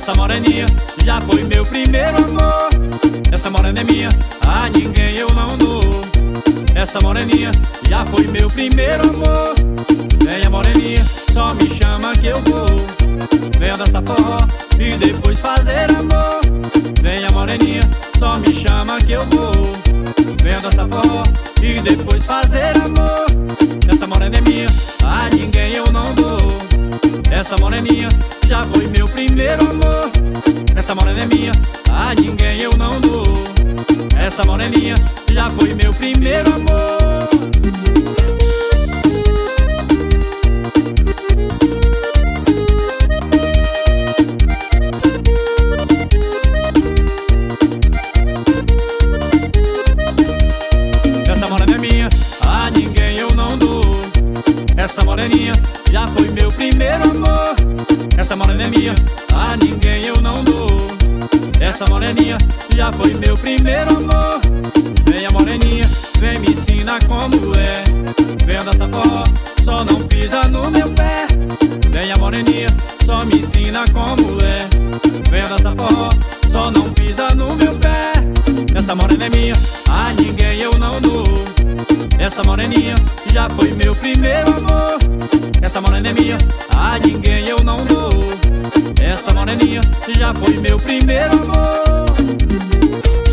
Essa moreninha já foi meu primeiro amor. Essa morena é minha, a ninguém eu não dou. Essa moreninha já foi meu primeiro amor. Venha moreninha, só me chama que eu vou. Venha dançar forró e depois fazer amor. Venha moreninha, só me chama que eu vou. Venha dançar forró e depois fazer amor. Essa morena é minha, a ninguém eu não dou. Essa moreninha já foi meu primeiro amor. Essa morena é minha, a ninguém eu não dou. Essa moreninha já foi meu primeiro amor. Essa morena é minha, a ninguém eu não dou. Essa moreninha já foi meu primeiro amor. Essa morena é minha, a ninguém eu não dou. Essa moreninha já foi meu primeiro amor. Venha moreninha, vem me ensina como é. Venha dançar forró, só não pisa no meu pé. Venha moreninha, só me ensina como é. Venha dançar forró, só não pisa no meu pé. Essa morena é minha, a ninguém eu não dou. Essa moreninha já foi meu primeiro amor. Essa morena é minha, a ninguém eu não dou. Essa moreninha já foi meu primeiro amor.